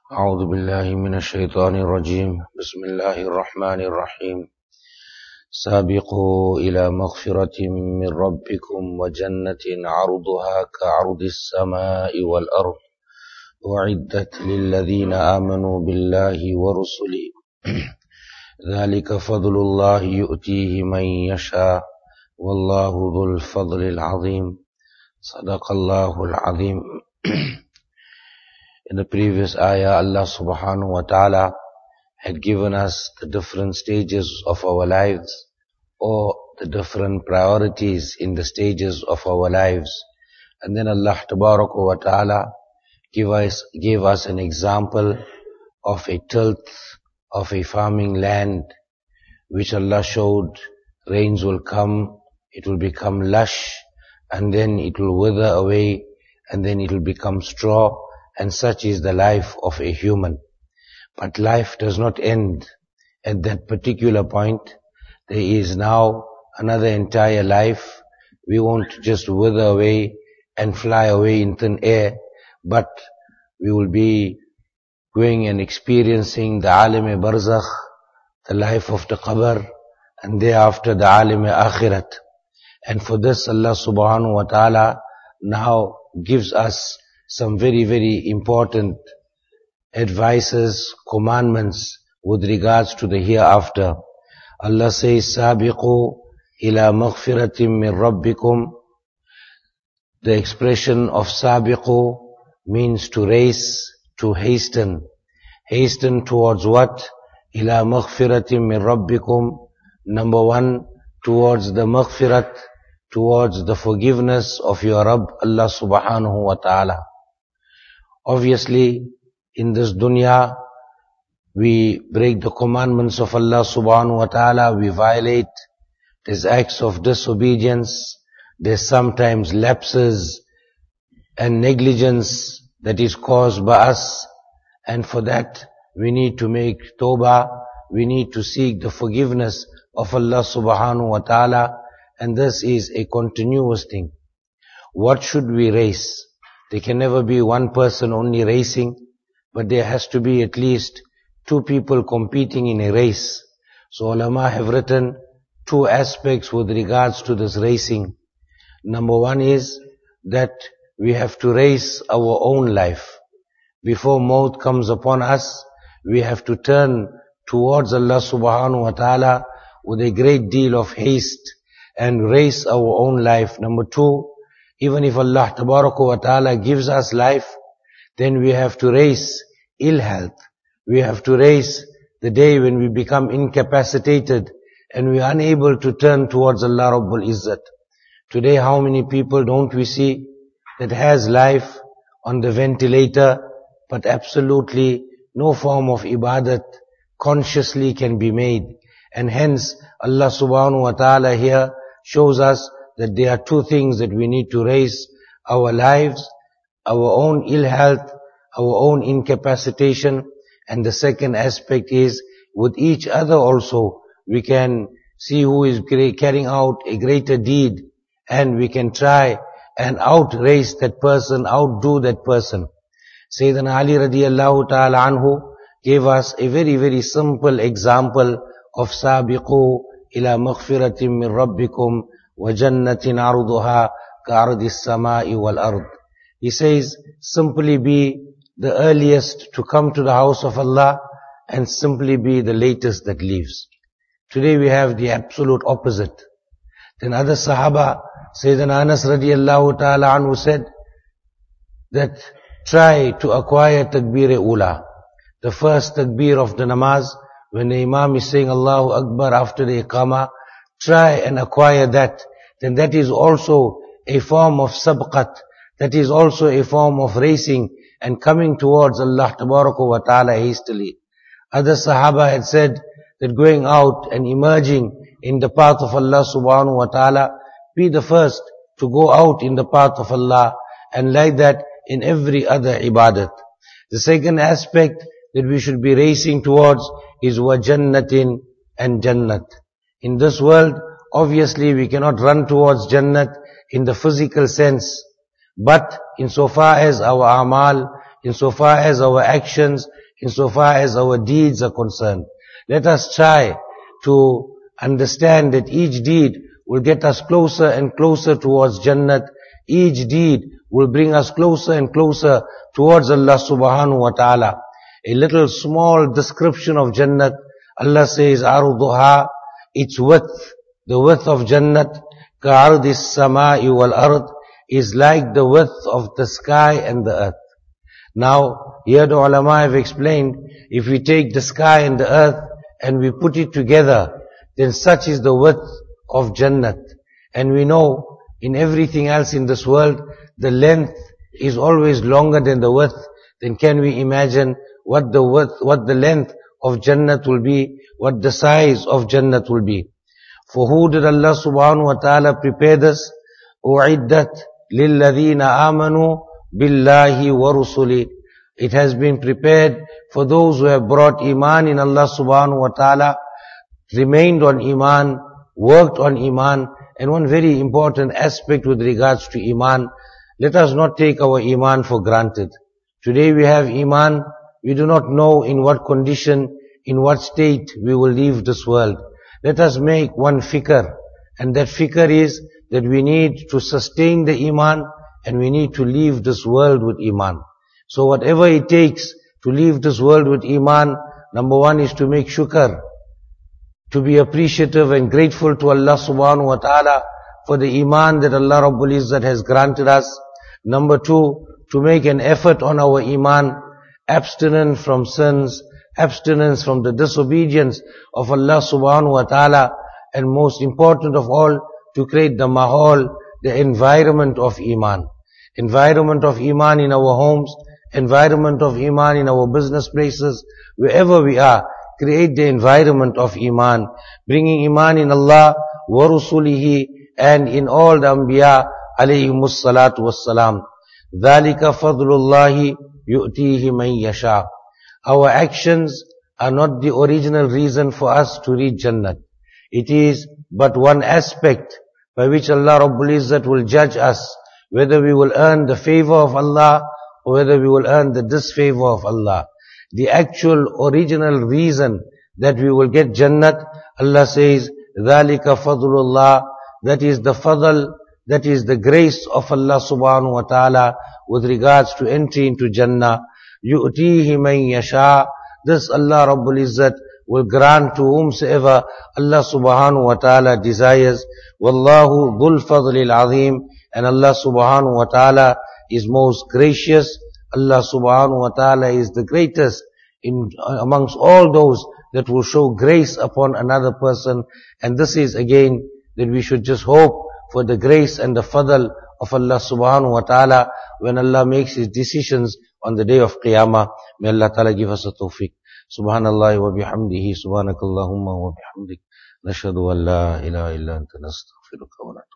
أعوذ بالله من الشيطان الرجيم بسم الله الرحمن الرحيم سابقوا إلى مغفرة من ربكم وجنة عرضها كعرض السماء والأرض أعدت للذين آمنوا بالله ورسله ذلك فضل الله يؤتيه من يشاء والله ذو الفضل العظيم صدق الله العظيم. In the previous ayah, Allah subhanahu wa ta'ala had given us the different stages of our lives, or the different priorities in the stages of our lives. And then Allah tabaraka wa ta'ala gave us an example of a tilth of a farming land, which Allah showed rains will come, it will become lush, and then it will wither away, and then it will become straw. And such is the life of a human. But life does not end at that particular point. There is now another entire life. We won't just wither away and fly away in thin air, but we will be going and experiencing the alim-e-barzakh, the life of the qabr, and thereafter the alim-e-akhirat. And for this Allah subhanahu wa ta'ala now gives us some very, very important advices, commandments with regards to the hereafter. Allah says, Sabiqu ila maghfiratin min rabbikum. The expression of Sabiqu means to race, to hasten. Hasten towards what? Ila maghfiratin min rabbikum. Number one, towards the maghfirat, towards the forgiveness of your Rabb, Allah subhanahu wa ta'ala. Obviously, in this dunya, we break the commandments of Allah subhanahu wa ta'ala, we violate, there's acts of disobedience, there's sometimes lapses and negligence that is caused by us, and for that we need to make tawbah, we need to seek the forgiveness of Allah subhanahu wa ta'ala, and this is a continuous thing. What should we race? There can never be one person only racing, but there has to be at least two people competing in a race. So ulama have written two aspects with regards to this racing. Number one is that we have to race our own life. Before maut comes upon us, we have to turn towards Allah subhanahu wa ta'ala with a great deal of haste and race our own life. Number two, even if Allah tabaraka wa ta'ala gives us life, then we have to race ill health. We have to race the day when we become incapacitated and we are unable to turn towards Allah Rabbul Izzat. Today, how many people don't we see that has life on the ventilator, but absolutely no form of ibadat consciously can be made. And hence, Allah subhanahu wa ta'ala here shows us that there are two things that we need to raise: our lives, our own ill health, our own incapacitation, and the second aspect is with each other also we can see who is carrying out a greater deed, and we can try and outrace that person, outdo that person. Sayyidina Ali radiyallahu ta'ala anhu gave us a very, very simple example of Sabiqu ila maghfiratin min rabbikum وَجَنَّةٍ عَرْضُهَا كَعَرْضِ السَّمَاءِ وَالْأَرْضِ. He says, simply be the earliest to come to the house of Allah and simply be the latest that leaves. Today we have the absolute opposite. Then other Sahaba, Sayyidina Anas radiyallahu ta'ala anhu said that try to acquire takbir-e-ula. The first takbir of the namaz, when the Imam is saying Allahu Akbar after the Iqamah, try and acquire that. Then that is also a form of sabqat. That is also a form of racing and coming towards Allah tabaraka wa ta'ala hastily. Other Sahaba had said that going out and emerging in the path of Allah subhanahu wa ta'ala, be the first to go out in the path of Allah, and like that in every other ibadat. The second aspect that we should be racing towards is wa jannatin and jannat. In this world, obviously we cannot run towards Jannat in the physical sense, but insofar as our amal, insofar as our actions, insofar as our deeds are concerned. Let us try to understand that each deed will get us closer and closer towards Jannat. Each deed will bring us closer and closer towards Allah subhanahu wa ta'ala. A little small description of Jannat. Allah says, Arduha, its width, the width of Jannat, ka'ardis sama'i wal ard, is like the width of the sky and the earth. Now, here the ulama have explained, if we take the sky and the earth and we put it together, then such is the width of Jannat. And we know in everything else in this world, the length is always longer than the width. Then can we imagine what the width, what the length of Jannat will be, what the size of Jannat will be. For who did Allah subhanahu wa ta'ala prepare this? U'iddat lilladhina amanu billahi wa rusuli. It has been prepared for those who have brought iman in Allah subhanahu wa ta'ala, remained on iman, worked on iman. And one very important aspect with regards to iman, let us not take our iman for granted. Today we have iman, we do not know in what condition, in what state we will leave this world. Let us make one fikr, and that fikr is that we need to sustain the iman and we need to leave this world with iman. So whatever it takes to leave this world with iman, number one is to make shukr, to be appreciative and grateful to Allah subhanahu wa ta'ala for the iman that Allah Rabbul Izzat has granted us. Number two, to make an effort on our iman, abstinence from sins, abstinence from the disobedience of Allah subhanahu wa ta'ala, and most important of all, to create the mahal, the environment of iman. Environment of iman in our homes, environment of iman in our business places, wherever we are, create the environment of iman, bringing iman in Allah wa rusulihi and in all the anbiya alayhimus salatu wassalam. Dhalika fadlullahi yu'tihi man yasha. Our actions are not the original reason for us to reach Jannat. It is but one aspect by which Allah Rabbul Izzat will judge us, whether we will earn the favor of Allah or whether we will earn the disfavor of Allah. The actual original reason that we will get Jannat, Allah says, ذَلِكَ فَضْلُ اللَّهِ, that is the fadl, that is the grace of Allah subhanahu wa ta'ala with regards to entry into Jannah. يُؤْتِيهِ مَنْ يَشَاءُ. This Allah Rabbul Izzat will grant to whomsoever Allah subhanahu wa ta'ala desires. وَاللَّهُ ذُو الْفَضْلِ الْعَظِيمِ. And Allah subhanahu wa ta'ala is most gracious. Allah subhanahu wa ta'ala is the greatest amongst all those that will show grace upon another person. And this is again that we should just hope for the grace and the fadl of Allah subhanahu wa ta'ala when Allah makes His decisions on the day of Qiyamah. May Allah ta'ala give us a tawfiq. Subhanallah wa bihamdihi, subhanakallahumma wa bihamdik, nashhadu an la ilaha illa anta nastaghfiruka wa natubu.